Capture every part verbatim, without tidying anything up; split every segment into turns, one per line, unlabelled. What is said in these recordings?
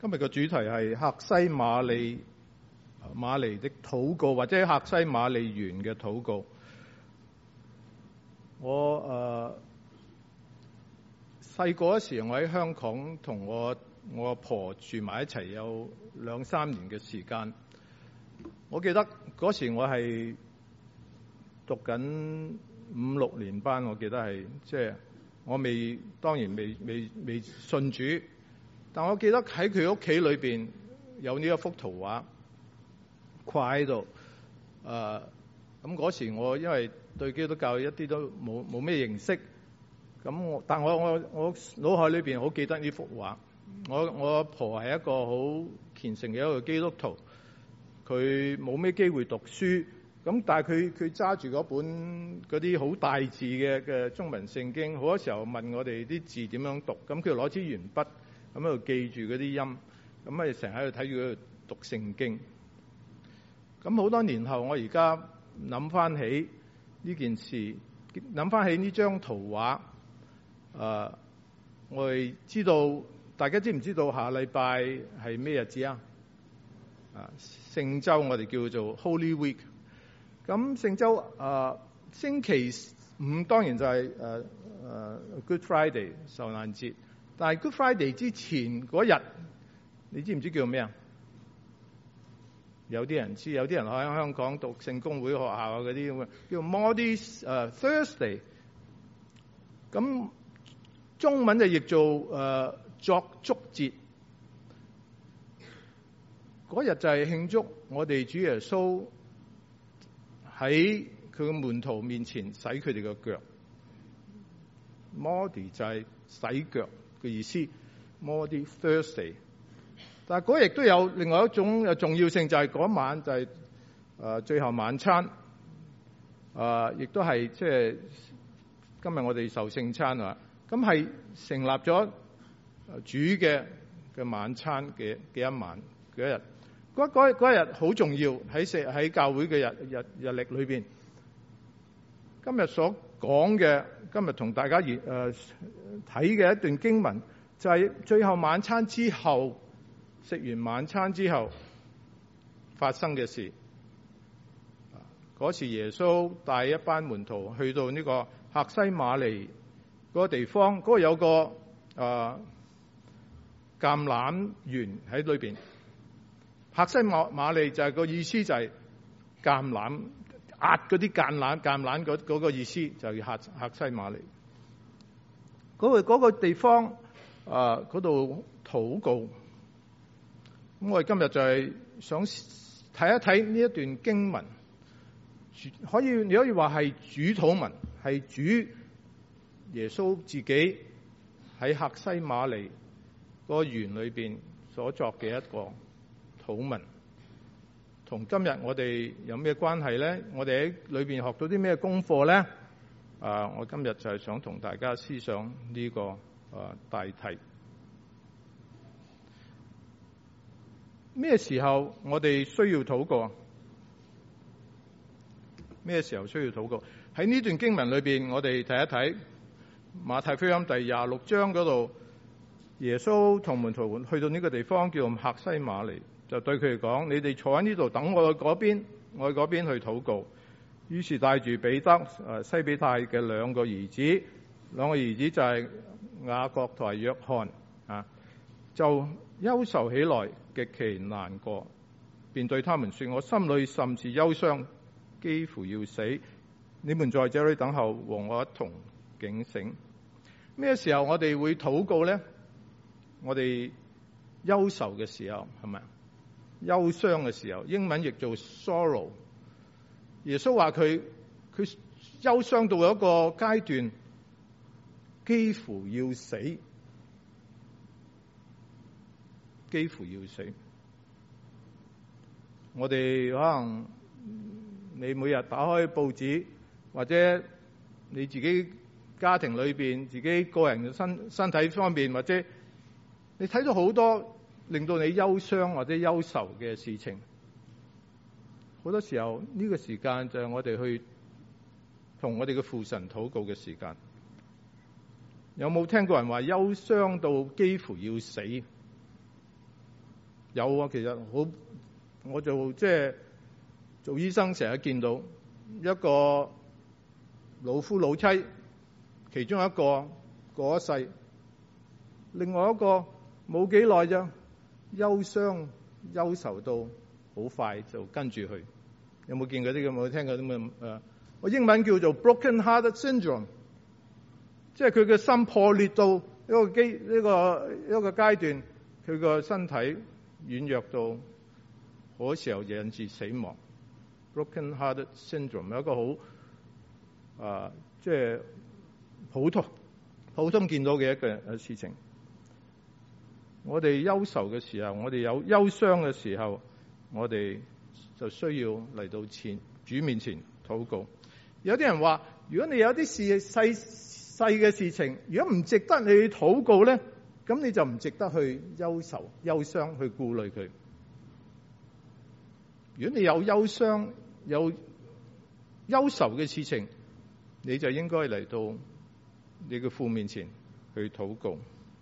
今日嘅主題係客西馬尼馬尼的禱告，或者客西馬尼園嘅禱告。我誒細個嗰時，我喺香港同我我阿婆住埋一齊，有兩三年嘅時間。我記得嗰時我係讀緊五六年班，我記得係即係我未當然未未未信主。但我記得喺佢屋企裏邊有呢一幅圖畫掛喺度，誒咁嗰時我因為對基督教一啲都冇冇咩認識，咁我但我我我腦海裏邊好記得呢幅畫。我我阿婆係一個好虔誠嘅一個基督徒，佢冇咩機會讀書，咁但係佢佢揸住嗰本嗰啲好大字嘅嘅中文聖經，好多時候問我哋啲字點樣讀，咁佢攞支鉛筆。咁喺度記住嗰啲音，咁咪成日喺度睇住佢讀聖經。咁好多年後，我而家諗翻起呢件事，諗翻起呢張圖畫，誒、呃，我哋知道大家知唔知道下禮拜係咩日子啊？啊，聖週我哋叫做 Holy Week。咁聖週誒星期五當然就係誒誒 Good Friday 受難節。但係 Good Friday 之前嗰日，你知唔知叫咩啊？有啲人知，有啲人喺香港讀聖公會學校嗰啲咁嘅，叫 Maundy 誒 Thursday。咁中文就譯做誒、呃、作祝節。嗰日就係慶祝我哋主耶穌喺佢嘅門徒面前洗佢哋嘅腳。Maundy 就係洗腳嘅意思 ，Maundy Thursday。但係嗰日亦都有另外一種重要性，就係嗰晚就係、是、誒、呃、最後晚餐，誒、呃、亦都係即係今日我哋受聖餐啊。咁係成立咗主嘅嘅晚餐嘅嘅一晚嘅一日。嗰嗰嗰日好重要喺社喺教會嘅日日日曆裏邊。今日所講嘅，今日同大家誒睇嘅一段經文，就係、是、最後晚餐之後，食完晚餐之後發生嘅事。嗰時耶穌帶一班門徒去到呢個客西馬尼嗰個地方，嗰、那個有個誒、呃、橄欖園喺裏邊。客西馬馬尼就係、是、個意思就係橄欖。壓嗰啲橄欖橄欖嗰嗰個意思就係客客西馬尼嗰個嗰個地方啊，嗰度禱告。咁我哋今日就係想睇一睇呢一段經文，可以你可以話係主禱文，係主耶穌自己喺客西馬尼嗰個園裏邊所作嘅一個禱文。同今日我哋有咩關係呢？我哋喺裏邊學到啲咩功課呢？啊，我今日就係想同大家思想呢個啊大題。咩時候我哋需要禱告？咩時候需要禱告？喺呢段經文裏邊，我哋睇一睇馬太福音第廿六章嗰度，耶穌同門徒去到呢個地方叫客西馬尼。就對佢哋講：你哋坐喺呢度等我去嗰邊，我去嗰邊去禱告。於是帶住彼得、誒西比泰嘅兩個兒子，兩個兒子就係雅各同埋約翰啊，就憂愁起來，極其難過，便對他們說：我心裏甚是憂傷，幾乎要死。你們在這裏等候，和我一同警醒。咩時候我哋會禱告呢？我哋憂愁嘅時候係咪？憂傷嘅時候，英文譯做 sorrow。耶穌話佢佢憂傷到一個階段，幾乎要死，幾乎要死。我哋可能你每日打開報紙，或者你自己家庭裏邊、自己個人嘅身身體方面，或者你睇到好多令到你憂傷或者憂愁嘅事情，好多時候呢個時間就係我哋去同我哋嘅父神禱告嘅時間。有冇聽過人話憂傷到幾乎要死？ 有啊，其實好，我就即係做醫生成日見到一個老夫老妻，其中一個過咗世，另外一個冇幾耐啫，憂傷憂愁到好快就跟住佢。有冇見過啲咁？有冇聽過啲咁誒？我英文叫做 broken heart syndrome， 即係佢嘅心破裂到一個機呢個一個階段，佢個身體軟弱到好多時候引致死亡。broken heart syndrome 係一個好啊，即係普通普通見到嘅一個事情。我哋憂愁嘅時候，我哋有憂傷嘅時候，我哋就需要嚟到前主面前禱告。有啲人話，如果你有啲事細細嘅事情，如果唔值得你去禱告咧，咁你就唔值得去憂愁、憂傷去顧慮佢。如果你有憂傷、有憂愁嘅事情，你就應該嚟到你嘅父面前去禱告。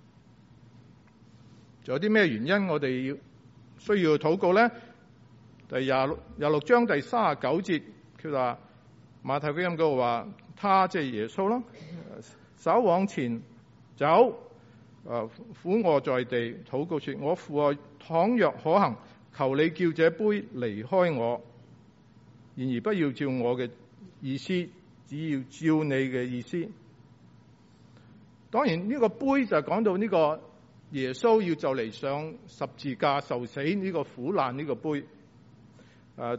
仲有啲咩原因我哋要需要禱告咧？第廿六廿六章第三十九節，佢話馬太福音嗰度話，他即係耶穌咯，手往前走，誒俯臥在地禱告說：我父啊，倘若可行，求你叫這杯離開我，然而不要照我嘅意思，只要照你嘅意思。當然呢個杯就講到呢個耶穌要就嚟上十字架受死呢個苦難呢個杯。誒，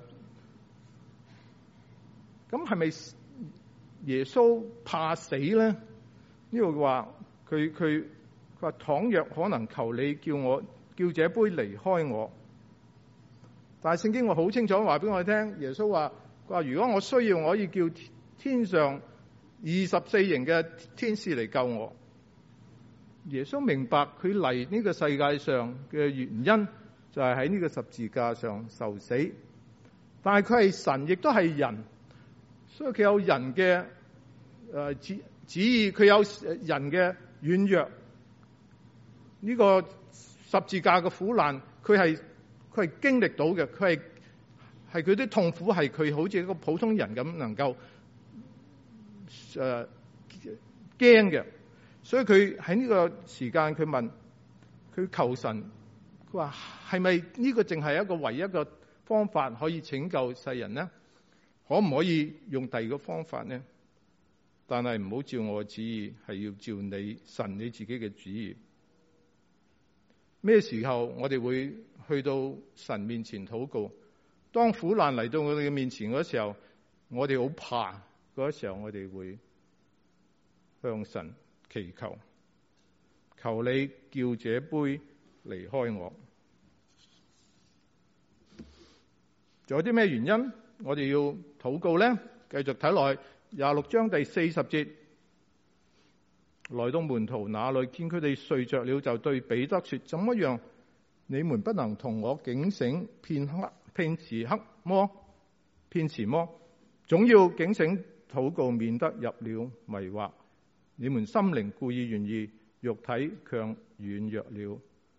咁係咪耶穌怕死咧？呢度話佢佢佢話倘若可能，求你叫我叫這杯離開我。但係聖經我好清楚話俾我哋聽，耶穌話佢話如果我需要，我可以叫天上二十四營嘅天使嚟救我。耶穌明白佢嚟呢個世界上嘅原因就係喺呢個十字架上受死。但係佢係神，亦都係人，所以佢有人嘅誒旨旨意，佢有人嘅軟弱。呢個十字架嘅苦難，佢係佢係經歷到嘅，佢係係佢啲痛苦係佢好似一個普通人咁能夠誒驚嘅。所以佢喺呢個時間，佢問佢求神，佢話係咪呢個淨係一個唯一嘅方法可以拯救世人呢？可唔可以用第二個方法呢？但係唔好照我嘅旨意，係要照你神你自己嘅旨意。咩時候我哋會去到神面前禱告？當苦難嚟到我哋嘅面前嗰時候，我哋好怕嗰時候，我哋會向神祈求，求你叫這杯離開我。仲有啲咩原因我哋要禱告呢？繼續睇落去廿六章第四十節，來到門徒那裏，見佢哋睡着了，就對彼得說：怎麼樣？你們不能同我警醒片刻片時刻麼？片時麼？總要警醒禱告，免得入了迷惑。你們心靈固意願意，肉體卻軟弱了。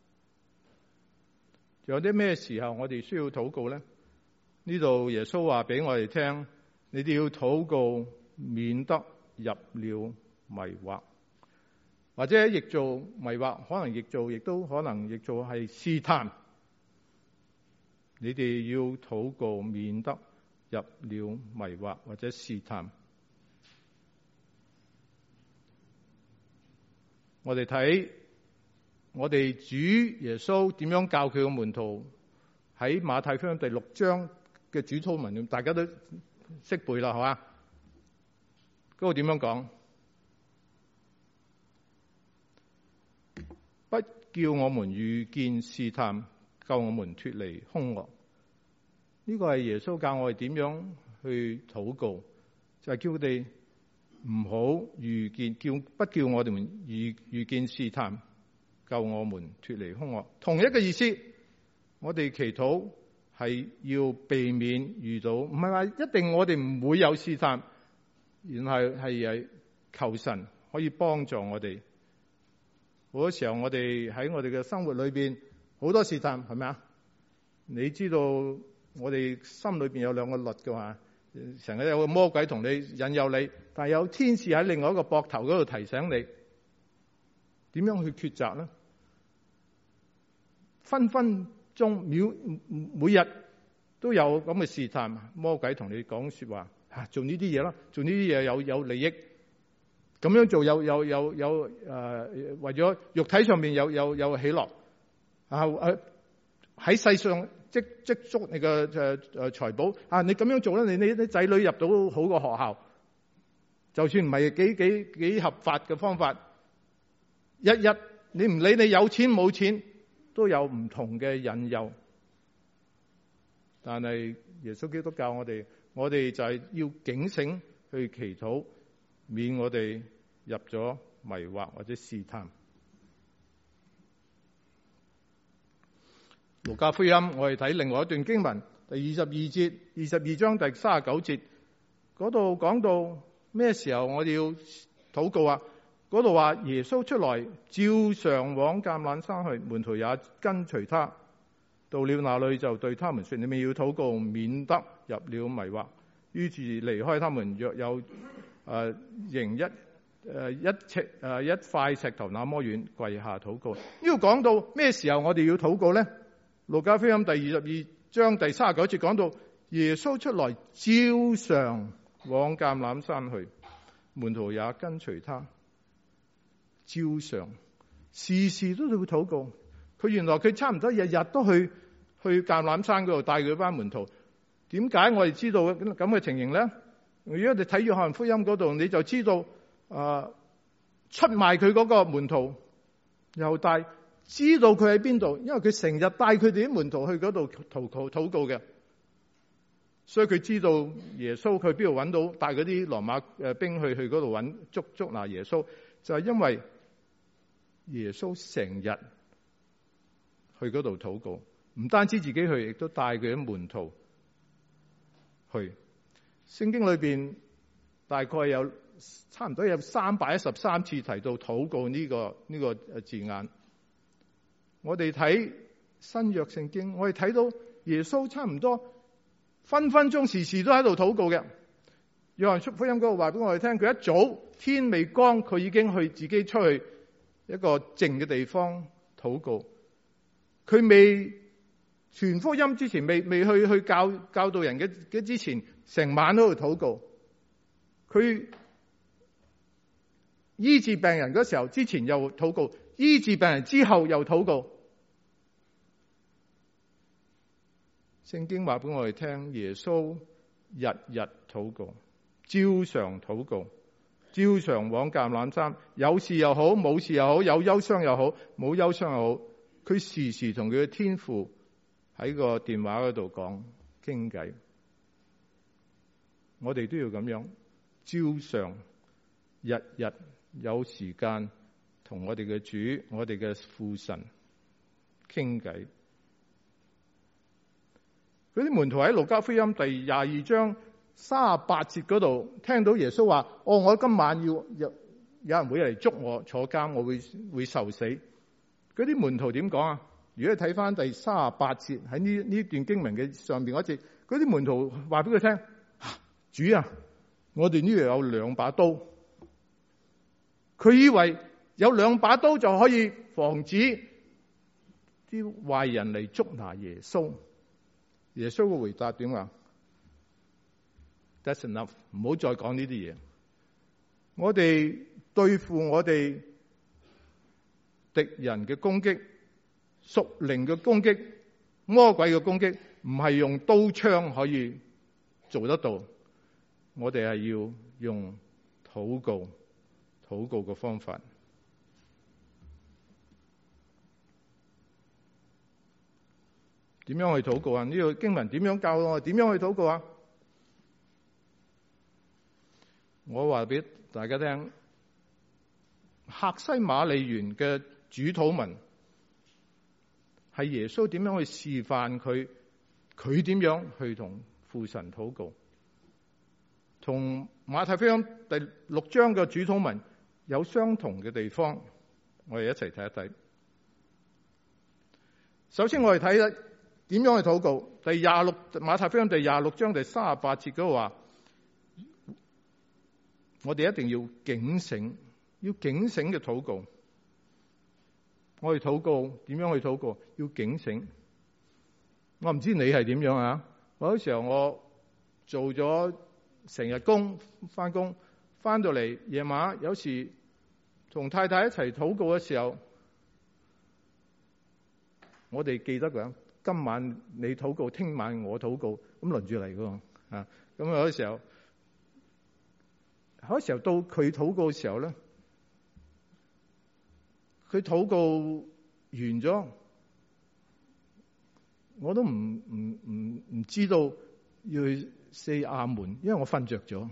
仲有啲咩時候我哋需要禱告呢？呢度耶穌話俾我哋聽，你哋要禱告，免得入了迷惑，或者譯做迷惑，可能譯做亦都可能譯做係試探。你哋要禱告，免得入了迷惑或者試探。我哋睇我哋主耶穌點樣教佢嘅門徒，喺馬太福音第六章嘅主禱文，大家都識背啦，係嘛？嗰度點樣講？不叫我們遇見試探，救我們脫離兇惡。呢個係耶穌教我哋點樣去禱告，就係叫佢哋唔好遇見，叫不叫我哋遇遇見試探，救我們脫離兇惡。同一個意思，我哋祈禱係要避免遇到，唔係話一定我哋唔會有試探，然後係求神可以幫助我哋。好多時候我哋喺我哋嘅生活裏邊， 好多試探，係咪啊？你知道我哋心裏邊有兩個律嘅話，成日有個魔鬼同你引誘你，但係有天使喺另外一個膊頭嗰度提醒你，點樣去抉擇呢？分分鐘秒每日都有咁嘅試探，魔鬼同你講說話，啊，做呢啲嘢啦，做呢啲嘢有有利益，咁樣做有有有有誒、呃，為咗肉體上面有有有喜樂啊！誒喺世上積積足你嘅誒誒財寶啊！你咁樣做咧，你你啲仔女入到好嘅學校，就算唔係幾幾幾合法嘅方法，日日你唔理你有錢冇錢，都有唔同嘅引誘。但係耶穌基督教我哋，我哋就係要警醒去祈禱，免我哋入咗迷惑或者試探。路加福音我哋睇另外一段經文，第二十二節，二十二章第三十九節，嗰度講到咩時候我哋要禱告啊？嗰度話耶穌出來，照常往橄欖山去，門徒也跟隨他。到了那裏就對他們說：你們要禱告，免得入了迷惑。於是離開他們，若有誒仍一誒、呃、一尺誒、呃、一塊石頭那麼遠，跪下禱告。呢度講到咩時候我哋要禱告呢？路加福音第二十二章第三十九節講到耶穌出來，照常往橄欖山去，門徒也跟隨他。照常時時都要禱告。佢原來佢差唔多日日都去去橄欖山嗰度帶佢班門徒。點解我哋知道咁嘅情形咧？如果你睇約翰福音嗰度，你就知道啊、呃，出賣佢嗰個門徒猶大知道佢喺邊度，因為佢成日帶佢哋啲門徒去嗰度禱告禱告嘅，所以佢知道耶穌去邊度揾到，帶嗰啲羅馬誒兵去去嗰度揾捉捉拿耶穌，就係、是、因為耶穌成日去嗰度禱告，唔單止自己去，亦都帶佢啲門徒去。聖經裏邊大概有差唔多有三百一十三次提到禱告呢、這個呢、這個字眼。我哋睇新約聖經，我哋睇到耶穌差唔多分分鐘時時都喺度禱告嘅。約翰福音嗰度話俾我哋聽，佢一早天未光，佢已經去自己出去一個靜嘅地方禱告。佢未傳福音之前，未未去去教教導人嘅嘅之前，成晚都喺度禱告。佢醫治病人嗰時候，之前又禱告；醫治病人之後又禱告。聖經話俾我哋聽，耶穌日日禱告，照常禱告，照常往橄欖山，有事又好，冇事又好，有憂傷又好，冇憂傷又好，佢時時同佢嘅天父喺個電話嗰度講傾偈。我哋都要咁樣，照常日日有時間同我哋嘅主、我哋嘅父神傾偈。嗰啲門徒喺路加福音第廿二章三十八節嗰度聽到耶穌話：哦，我今晚要有有人會嚟捉我坐監，我會會受死。嗰啲門徒點講啊？如果你睇翻第三十八節喺呢呢段經文嘅上邊嗰節，嗰啲門徒話俾佢聽：主啊，我哋呢度有兩把刀。佢以為有兩把刀就可以防止啲壞人嚟捉拿耶穌。耶穌嘅回答點啊 ？That's enough， 唔好再講呢啲嘢。我哋對付我哋敵人嘅攻擊、屬靈嘅攻擊、魔鬼嘅攻擊，唔係用刀槍可以做得到。我哋係要用禱告、禱告嘅方法。點樣去禱告啊？呢個經文點樣教我點樣去禱告啊？我話俾大家聽，客西馬尼園嘅主禱文係耶穌點樣去示範佢，佢點樣去同父神禱告，同馬太福音第六章嘅主禱文有相同嘅地方，我哋一齊睇一睇。 首先我哋睇下點樣去禱告。第廿六馬太福音第廿六章第三十八節嗰度話，我哋一定要警醒，要警醒嘅禱告。我哋禱告點樣去禱告？要警醒。我唔知你係點樣啊？嗰時候我做咗成日工，翻工翻到嚟夜晚，有時同太太一齊禱告嘅時候，我哋記得㗎，今晚你禱告，聽晚我禱告，咁輪住嚟㗎啊！咁有啲時候，有啲時候到佢禱告嘅時候咧，佢禱告完咗，我都唔唔唔唔知道要去say阿門，因為我瞓着咗。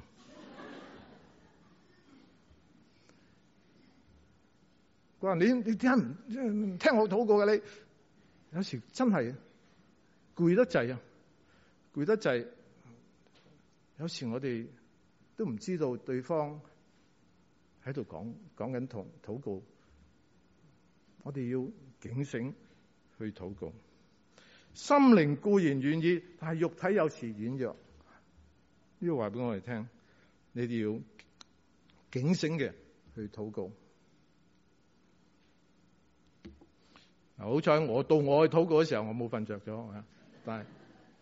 佢話：你你點解唔聽我禱告嘅？你有時真係攰得滯啊，攰得滯。有時我哋都唔知道對方喺度講講緊同禱告，我哋要警醒去禱告。心靈固然願意，但係肉體有時軟弱。呢個話俾我哋聽，你哋要警醒嘅去禱告。好彩我到我去禱告嘅時候，我冇瞓着咗啊！但係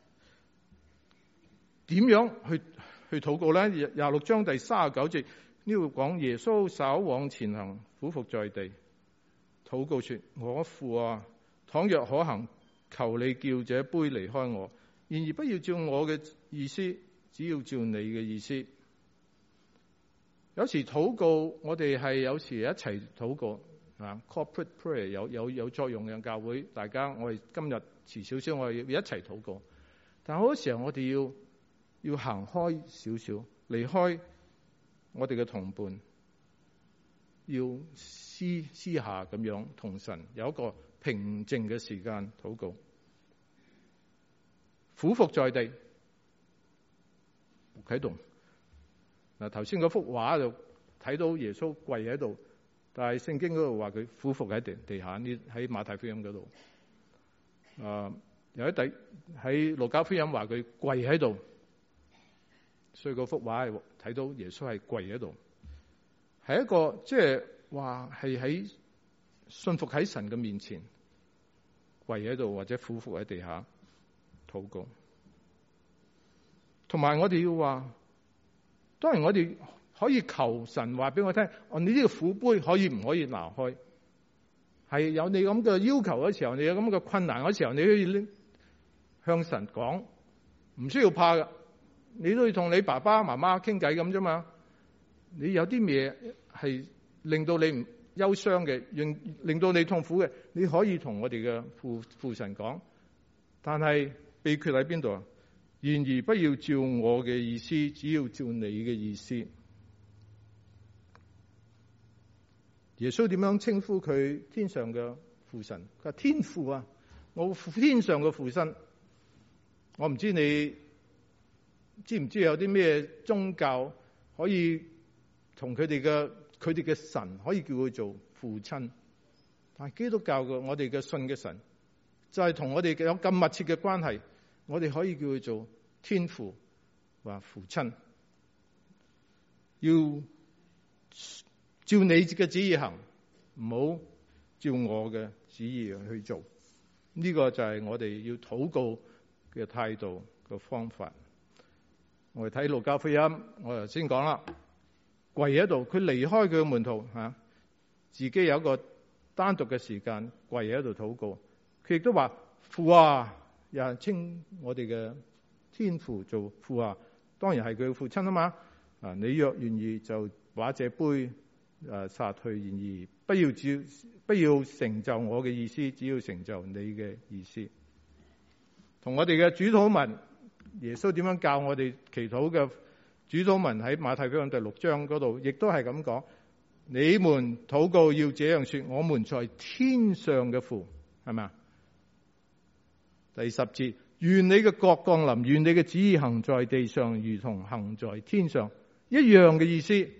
點樣去去禱告咧？廿六章第三十九節呢度講，耶穌稍往前行，俯伏在地，禱告說：我父啊，倘若可行，求你叫這杯離開我，然而不要照我嘅意思，只要照你嘅意思。有時禱告，我哋係有時一齊禱告啊 ，corporate prayer 有有有作用嘅。教會大家，我哋今日遲少少，我哋要一齊禱告。但好多時候，我哋要要行開少少，離開我哋嘅同伴，要私私下咁樣同神有一個平靜嘅時間禱告，俯伏在地啟動。嗱，頭先嗰幅畫就睇到耶穌跪喺度，但係聖經嗰度話佢俯伏喺地地下，呢喺馬太福音嗰度。啊，有一底喺路加福音話佢跪喺度，所以嗰幅畫係睇到耶穌係跪喺度，係一個即係話係喺信服喺神嘅面前跪喺度，或者俯伏喺地下禱告。同埋我哋要話，當然我哋可以求神話俾我聽，哦，你呢個苦杯可以唔可以拿開？係有你咁嘅要求嘅時候，你有咁嘅困難嘅時候，你可以向神講，唔需要怕噶。你都要同你爸爸媽媽傾偈咁啫嘛。你有啲嘢係令到你唔憂傷嘅，令令到你痛苦嘅，你可以同我哋嘅父父神講。但係秘訣喺邊度啊？然而不要照我嘅意思，只要照你嘅意思。耶穌點樣稱呼佢天上嘅父神？佢話天父啊，我天上嘅父神。我唔知你知唔知有啲咩宗教可以同佢哋嘅佢哋嘅神可以叫佢做父親？但係基督教嘅我哋嘅信嘅神就係同我哋有咁密切嘅關係，我哋可以叫佢做天父，話父親。要照你嘅旨意行，唔好照我嘅旨意去做。呢個就係我哋要禱告嘅態度嘅方法。我哋睇路加福音，我頭先講啦，跪喺度，佢離開佢嘅門徒吓，自己有一個單獨嘅時間跪喺度禱告。佢亦都話父啊，又係稱我哋嘅天父做父啊，當然係佢嘅父親啊嘛。啊，你若願意就把這杯誒灑去，然而不要照不要成就我嘅意思，只要成就你嘅意思。同我哋嘅主禱文，耶穌點樣教我哋祈禱嘅主禱文喺馬太福音第六章嗰度，亦都係咁講。你們禱告要這樣說：我們在天上嘅父，係咪啊？第十節，願你嘅國降臨，願你嘅旨意行在地上，如同行在天上，一樣嘅意思。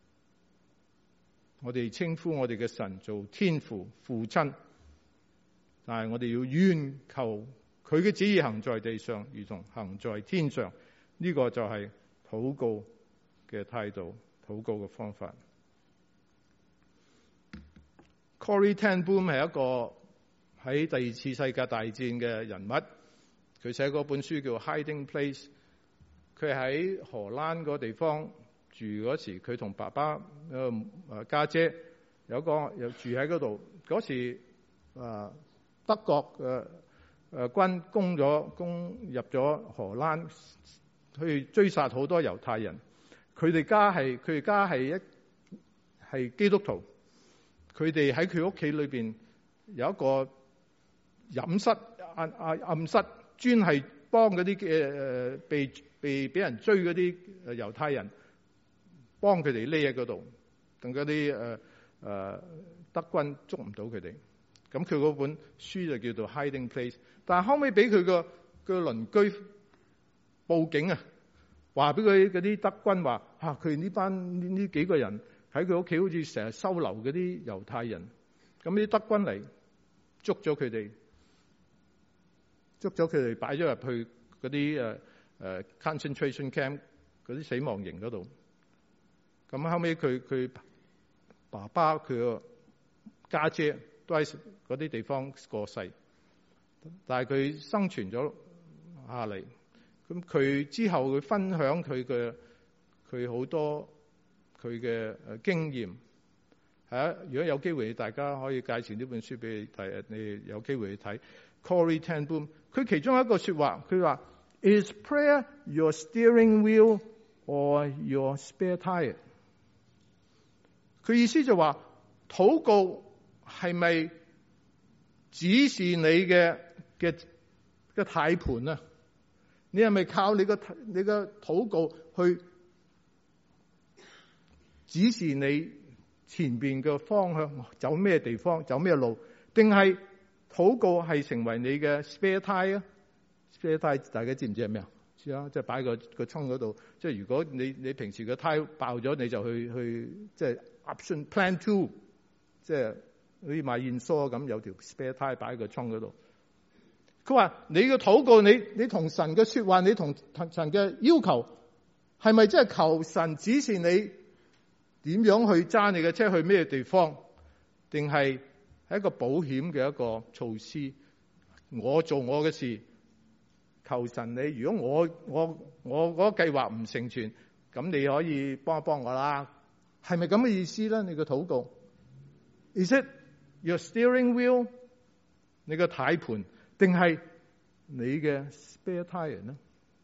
我哋稱呼我哋嘅神做天父父親， 但係我哋要願求佢嘅旨意行在地上，如同行在天上。呢、這個就係禱告嘅態度，禱告嘅方法。Corrie ten Boom 係一個喺第二次世界大戰嘅人物，佢寫嗰本書叫《Hiding Place》。佢喺荷蘭個地方住嗰時，佢同爸爸誒誒家姐有個又住喺嗰度。嗰時誒德國嘅誒軍攻咗攻入咗荷蘭，去追殺好多猶太人。佢哋家係佢哋家係一係基督徒。佢哋喺佢屋企裏邊有一個隱室暗暗暗室，專係幫嗰啲嘅誒被被俾人追嗰啲誒猶太人，幫佢哋匿喺嗰度，等嗰啲誒誒德軍捉唔到佢哋。咁佢嗰本書就叫做 Hiding Place。但係後尾俾佢個個鄰居報警啊，話俾佢嗰啲德軍話嚇，佢呢班呢呢幾個人喺佢屋企好似成日收留嗰啲猶太人。咁啲德軍嚟捉咗佢哋，捉咗佢哋擺咗入去嗰啲誒誒 concentration camp 嗰啲死亡營嗰度。咁後尾佢佢爸爸佢個家姐都喺嗰啲地方過世，但係佢生存咗下嚟。咁佢之後佢分享佢嘅佢好多佢嘅誒經驗。係啊，如果有機會，大家可以介紹呢本書俾你睇，你有機會去睇。Corrie ten Boom， 佢其中一個說話，佢話 ：Is prayer your steering wheel or your spare tire？ 佢意思就話，禱告係咪指示你嘅嘅嘅軚盤啊？你係咪靠你個你個禱告去指示你前邊嘅方向，走咩地方，走咩路？定係禱告係成為你嘅 spare tire 啊？spare tire 大家知唔知係咩啊？知啊，即係擺個個倉嗰度。即係如果你你平時個胎爆咗，你就去去即係 option plan two， 即係好似買燕梳咁，有條 spare tire 擺喺個倉嗰度。佢話你嘅禱告，你你同神嘅說話，你同神嘅要求，係咪真係求神指示你點樣去揸你嘅車去咩地方？定係係一個保險嘅一個措施？我做我嘅事，求神你。如果我我我嗰個計劃唔成全，咁你可以幫一幫我啦。係咪咁嘅意思咧？你嘅禱告 ，Is it your steering wheel？ 你嘅軚盤，定係你嘅 spare tire 呢？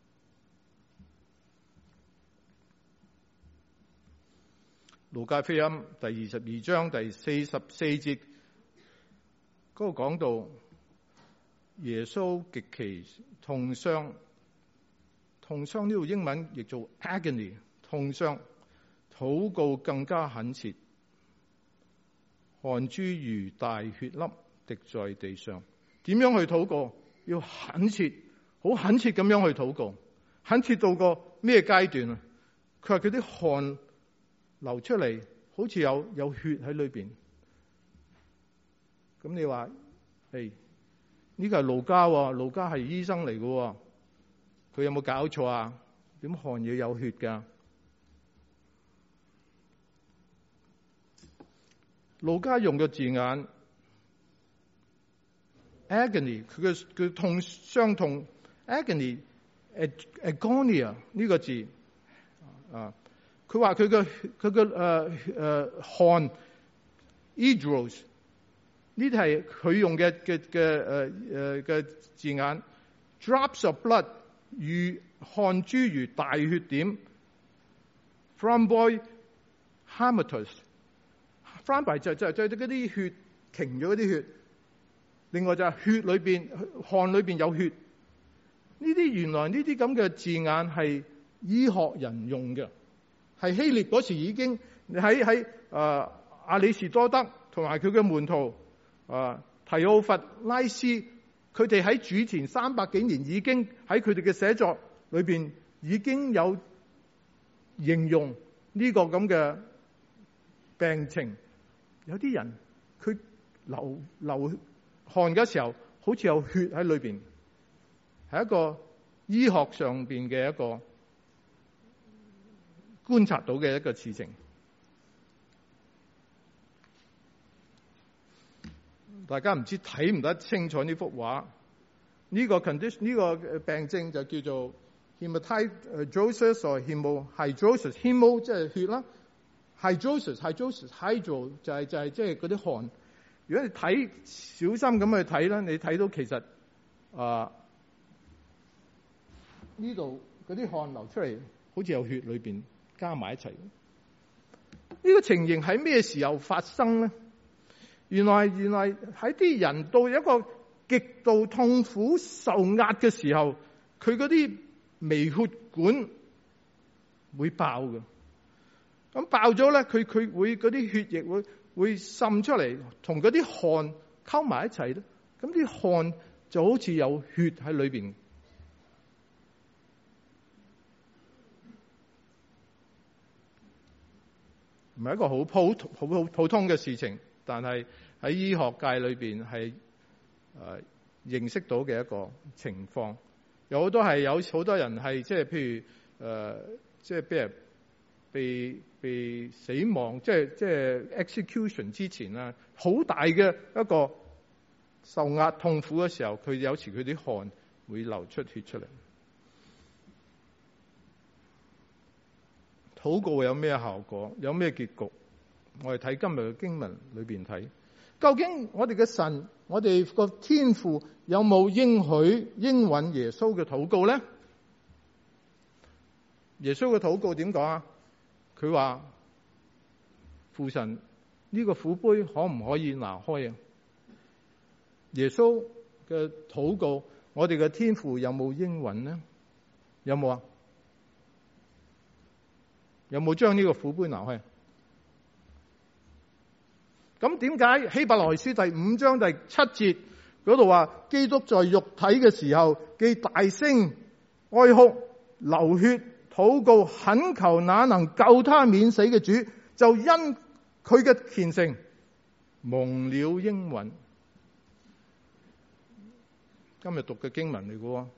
路加福音第二十二章第四十四節嗰個講到耶穌極其痛傷，痛傷呢度英文譯做 agony， 痛傷，禱告更加懇切，汗珠如大血粒滴在地上。點樣去禱告？要懇切，好懇切咁樣去禱告，懇切到個咩階段啊？佢話佢啲汗流出嚟，好似有有血喺裏邊。咁你話，誒，呢個係路加喎，路加係醫生嚟嘅，佢有冇搞錯啊？點汗嘢有血噶？路加用嘅字眼 agony， 佢嘅佢痛傷痛 agony agonia 呢個字啊。佢話佢嘅佢嘅誒誒汗 hydros 呢啲係佢用嘅嘅嘅誒誒嘅字眼 drops of blood 如汗珠如大血點 thrombi hamartos thrombi 就就就嗰啲血停咗嗰啲血，另外就係血裏邊汗裏邊有血。呢啲原來呢啲咁嘅字眼係醫學人用嘅。係希臘嗰時已經喺喺誒亞里士多德同埋佢嘅門徒啊、呃、提奧弗拉斯，佢哋喺主前三百幾年已經喺佢哋嘅寫作裏邊已經有形容呢個咁嘅病情。有啲人佢流流汗嘅時候，好似有血喺裏邊，係一個醫學上邊嘅一個觀察到嘅一個事情。大家唔知睇唔得清楚呢幅畫？呢個 condition 呢個病症就叫做 hematidrosis 或 hemohydrosis。hemo 即係血啦 ，hydrosis hydrosis hydro 就係就係即係嗰啲汗。如果你睇小心咁去睇啦，你睇到其實啊呢度嗰啲汗流出嚟，好似有血裏邊加埋一齊。呢個情形喺咩時候發生咧？原來原來喺啲人到一個極度痛苦受壓嘅時候，佢嗰啲微血管會爆嘅。咁爆咗咧，佢佢會嗰啲血液會會滲出嚟，同嗰啲汗溝埋一齊咧。咁啲汗就好似有血喺裏邊。唔係一個好普好好普通嘅事情，但係喺醫學界裏邊係誒認識到嘅一個情況。有好多係有好多人係即係譬如誒即係俾人被被死亡，即係即係 execution 之前啊，好大嘅一個受壓痛苦嘅時候，佢有時佢啲汗會流出血出嚟。禱告有咩效果？有咩結局？我哋睇今日嘅經文裏邊睇，究竟我哋嘅神，我哋個天父有冇應許應允耶穌嘅禱告咧？耶穌嘅禱告點講啊？佢話父神，呢個苦杯可唔可以拿開啊？耶穌嘅禱告，我哋嘅天父有冇應允呢？有冇啊？有冇將呢個苦杯拿開？咁點解希伯來書第五章第七節嗰度話，基督在肉體嘅時候，既大聲哀哭、流血、禱告、懇求那能救他免死嘅主，就因佢嘅虔誠蒙了應允。今日讀嘅經文嚟嘅喎。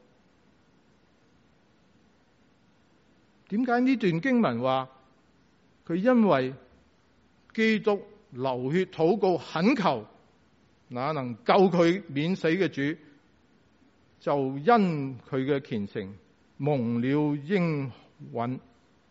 點解呢段經文話佢因為基督流血禱告懇求那能救佢免死嘅主，就因佢嘅虔誠蒙了應允？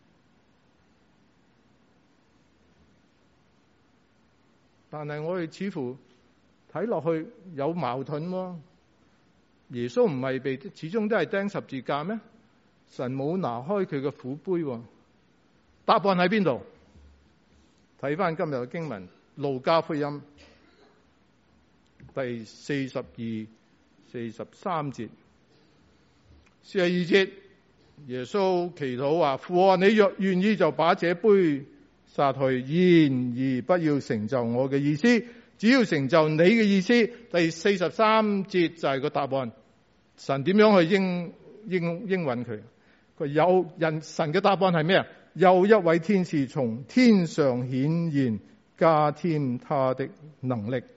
但係我哋似乎睇落去有矛盾喎。耶穌唔係被始終都係釘十字架咩？神冇拿開佢嘅苦杯，答案喺邊度？睇翻今日嘅經文，路加福音第四十二、四十三節，四十二節，耶穌祈禱話：父啊，你若願意，就把這杯灑去，然而不要成就我嘅意思，只要成就你嘅意思。第四十三節就係個答案。神點樣去應應應允佢？佢有人神嘅答案係咩啊？有一位天使從天上顯現，加添他的能力。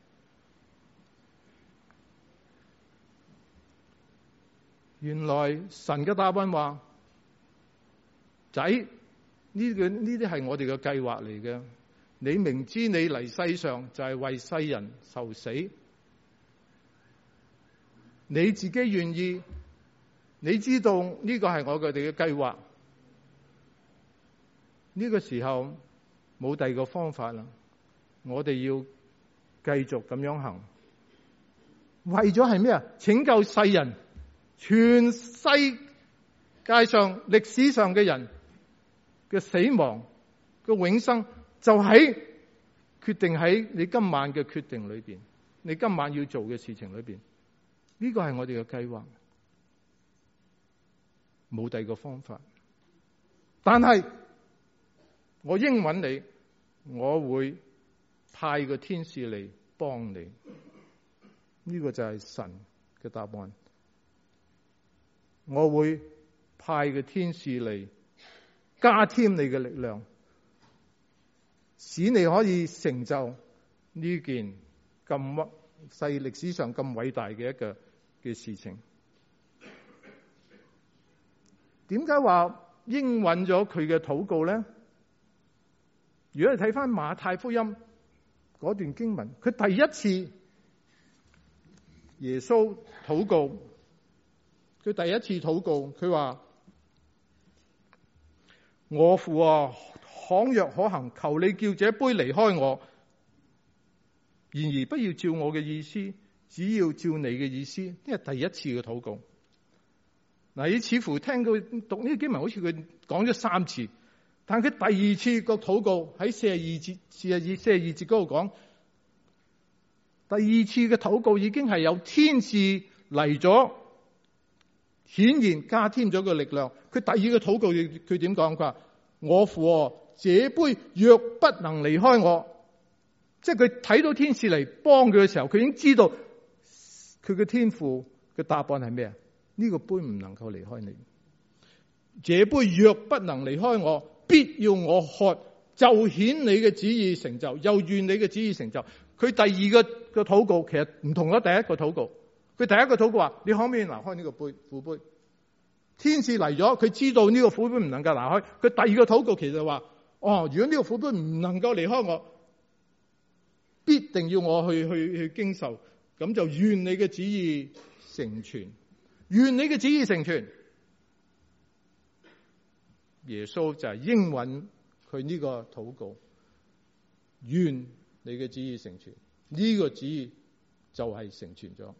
原來神嘅答案話：仔，呢個呢啲係我哋嘅計劃嚟嘅。你明知你嚟世上就係為世人受死，你自己願意。你知道呢個係我哋嘅計劃，呢個時候冇第二個方法啦。我哋要繼續咁樣行，為咗係咩啊？拯救世人，全世界上歷史上嘅人嘅死亡嘅永生，就喺決定喺你今晚嘅決定裏邊，你今晚要做嘅事情裏邊，呢個係我哋嘅計劃。冇第二個方法，但係我應允你，我會派個天使嚟幫你。呢個就係神嘅答案。我會派個天使嚟加添你嘅力量，使你可以成就呢件咁世歷史上咁偉大嘅一個嘅事情。點解話應允咗佢嘅禱告咧？如果你睇翻馬太福音嗰段經文，佢第一次耶穌禱告，佢第一次禱告，佢話：我父啊，倘若可行，求你叫這杯離開我，然而不要照我嘅意思，只要照你嘅意思。呢係第一次嘅禱告。嗱，你似乎聽到讀呢個經文，好似佢講咗三次，但佢第二次個禱告喺四十二節、四十二、四十二節嗰度講，第二次嘅禱告已經係有天使嚟咗，顯然加添咗個力量。佢第二個禱告佢點講？佢話：我父啊，這杯若不能離開我，即係佢睇到天使嚟幫佢嘅時候，佢已經知道佢嘅天父嘅答案係咩啊？呢個杯唔能夠離開你。這杯若不能離開我，必要我喝，就顯你嘅旨意成就，又願你嘅旨意成就。佢第二個個禱告其實唔同咗第一個禱告。佢第一個禱告話：你可唔可以拿開呢個杯苦杯？天使嚟咗，佢知道呢個苦杯唔能夠拿開。佢第二個禱告其實話：哦，如果呢個苦杯唔能夠離開我，必定要我去去去經受，咁就願你嘅旨意成全。願你嘅旨意成全，耶穌就係應允佢呢個禱告。願你嘅旨意成全，呢個旨意就係成全咗。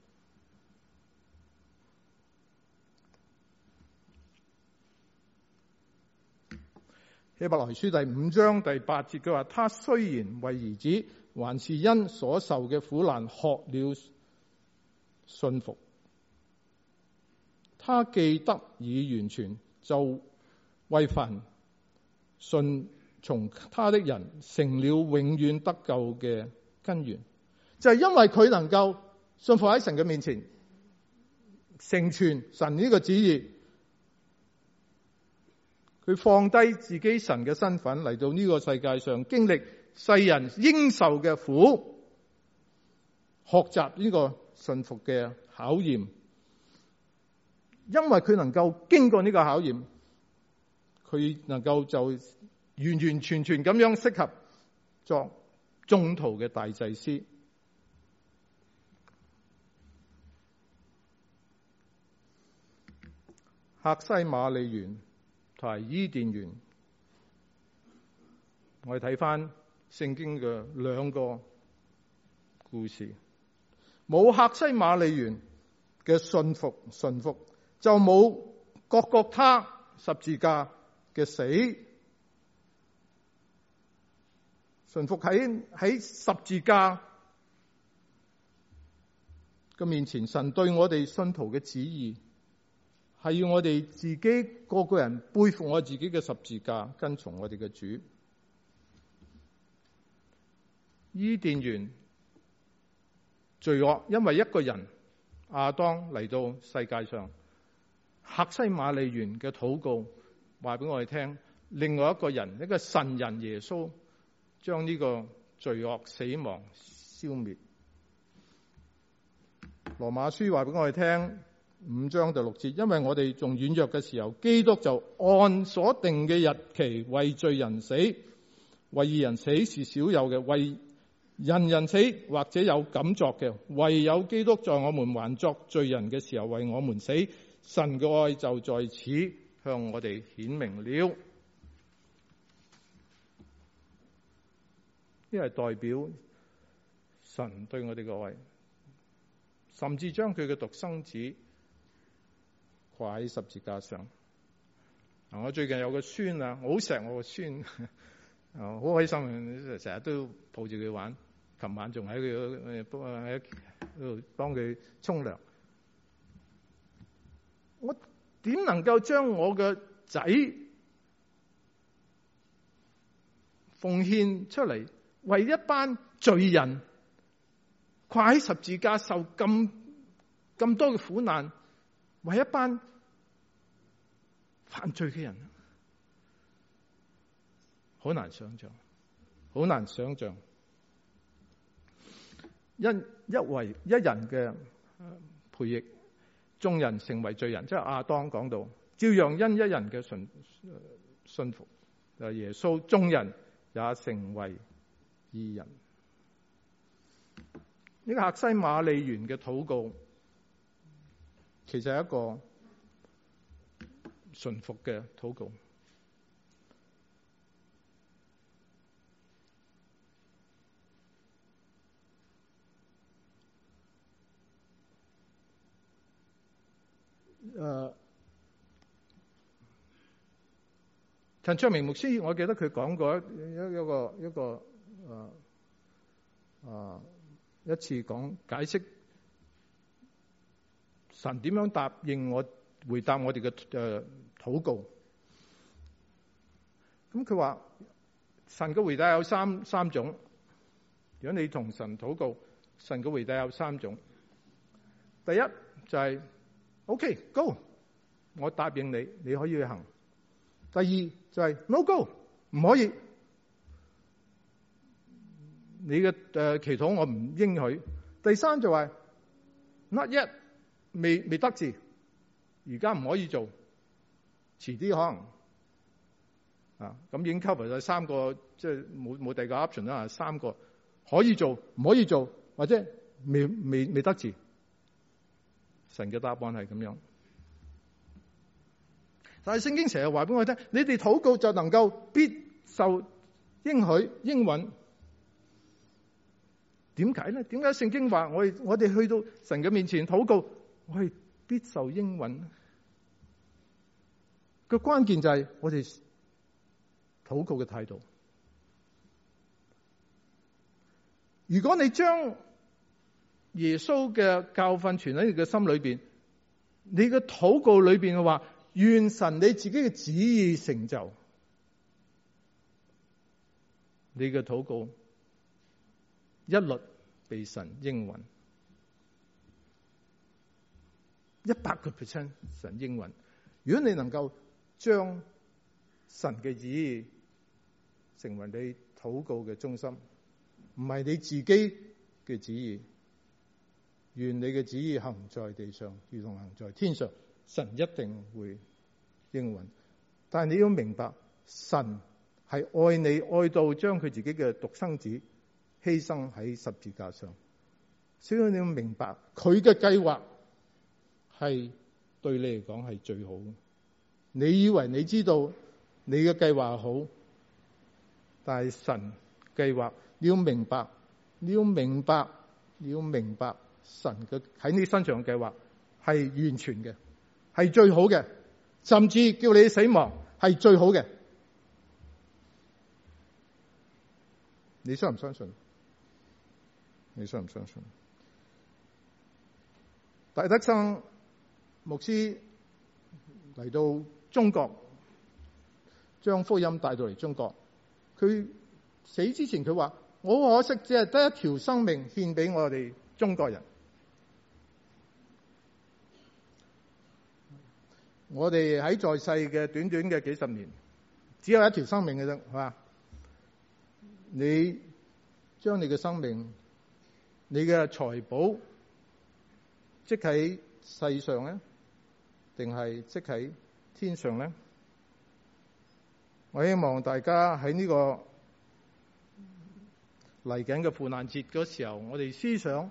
希伯來書第五章第八節佢話：他雖然為兒子，還是因所受嘅苦難學了信服。他既得以完全，就為凡順從他的人成了永遠得救嘅根源。就係、是、因為佢能夠信服喺神嘅面前，成全神呢個旨意，佢放低自己神嘅身份嚟到呢個世界上，經歷世人應受嘅苦，學習呢個信服嘅考驗。因為佢能夠經過呢個考驗，佢能夠就完完全全咁樣適合作宗徒嘅大祭司。客西馬尼園同埋伊甸園，我哋睇翻聖經嘅兩個故事。冇客西馬尼園嘅信服順服，就冇各各他十字架嘅死。順服喺喺十字架嘅面前，神對我哋信徒嘅旨意係要我哋自己個個人背負我自己嘅十字架，跟從我哋嘅主。伊甸園罪惡，因為一個人亞當嚟到世界上。客西馬尼園嘅禱告話俾我哋聽，另外一個人，一個神人耶穌將呢個罪惡死亡消滅。羅馬書話俾我哋聽，五章第六節，因為我哋仲軟弱嘅時候，基督就按所定嘅日期為罪人死，為義人死是少有嘅，為人人死或者有敢作嘅，唯有基督在我們還作罪人嘅時候為我們死。神嘅愛就在此向我哋顯明了，呢係代表神對我哋嘅愛，甚至將佢嘅獨生子掛喺十字架上。我最近有個孫啊，我好錫我個孫，好開心，成日都抱住佢玩。琴晚仲喺佢喺度幫佢沖涼。我點能夠將我嘅仔奉獻出嚟，為一班罪人掛喺十字架受咁咁多嘅苦難，為一班犯罪嘅人，好難想象，好難想象。 因一為一人嘅悖逆，眾人成為罪人，即係亞當講到，照樣因一人嘅信信服，就耶穌，眾人也成為義人。呢、這個客西馬尼園嘅禱告，其實係一個順服嘅禱告。誒、uh, 陳卓明牧師，我記得佢講過一一一個一個誒誒一次講解釋神點樣答應我回答我哋嘅誒禱告。咁佢話神嘅回答有三三種。如果你同神禱告，神嘅回答有三種。第一就係、是OK, go， 我答應你，你可以去行。第二就係 no go， 唔可以。你嘅誒、呃、祈禱我唔應許。第三就係 not yet， 未未得字，而家唔可以做，遲啲可能啊。咁已經 cover 咗三個，即係冇冇第二個 option 啦。三個可以做，唔可以做，或者未未未得字。神嘅答案係咁樣，但係聖經成日話俾我聽，你哋禱告就能夠必受應許應允。點解咧？點解聖經話我哋我哋去到神嘅面前禱告，我係必受應允？個關鍵就係我哋禱告嘅態度。如果你將耶穌嘅教訓存喺你嘅心裏邊，你嘅禱告裏邊嘅話，願神你自己嘅旨意成就，你嘅禱告一律被神應允，一百個 percent 神應允。如果你能夠將神嘅旨意成為你禱告嘅中心，唔係你自己嘅旨意，願你嘅旨意行在地上，如同行在天上，神一定會應允。但係你要明白，神係愛你愛到將佢自己嘅獨生子犧牲喺十字架上，所以你要明白佢嘅計劃係對你嚟講係最好嘅。你以為你知道你嘅計劃好，但係神計劃，你要明白，你要明白，你要明白神嘅喺你身上嘅計劃係完全嘅，係最好嘅，甚至叫你死亡係最好嘅。你相唔相信？你相唔相信？戴德生牧師嚟到中國，將福音帶到嚟中國。佢死之前佢話：我可惜只係得一條生命獻俾我哋中國人。我哋喺在世嘅短短嘅幾十年，只有一條生命嘅啫，係嘛？你將你嘅生命、你嘅財寶積喺世上咧，定係積喺天上咧？我希望大家喺呢個嚟緊嘅父難節嗰時候，我哋思想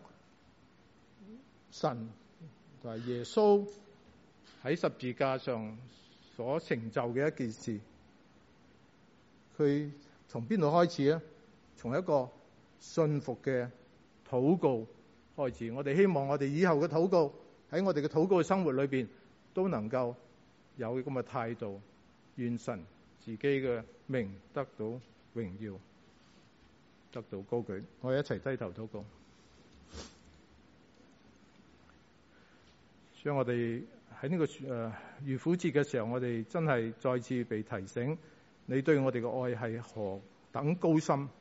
神同埋耶穌喺十字架上所成就嘅一件事，佢從邊度開始咧？從一個信服嘅禱告開始。我哋希望我哋以後嘅禱告，喺我哋嘅禱告嘅生活裏邊，都能夠有咁嘅態度，願神自己嘅名得到榮耀，得到高舉。我哋一齊低頭禱告。所以我哋喺呢個誒逾苦節嘅時候，我哋真係再次被提醒，你對我哋嘅愛係何等高深。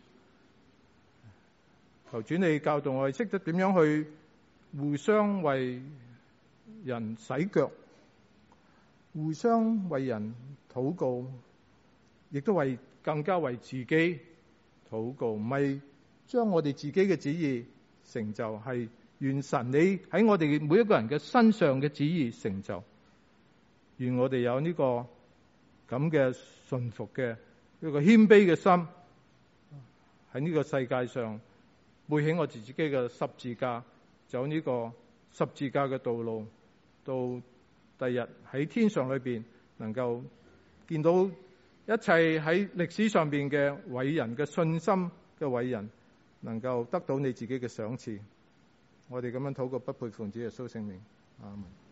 求主你教導我哋識得點樣去互相為人洗腳，互相為人禱告，亦都為更加為自己禱告，唔係將我哋自己嘅旨意成就，係願神你喺我哋每一個人嘅身上嘅旨意成就。願我哋有呢個咁嘅順服嘅一個謙卑嘅心，喺呢個世界上背起我自己嘅十字架，走呢個十字架嘅道路，到第日喺天上裏邊能夠見到一切喺歷史上邊嘅偉人嘅信心嘅偉人，能夠得到你自己嘅賞賜。我哋咁樣禱告，不配奉主耶穌聖名，阿門。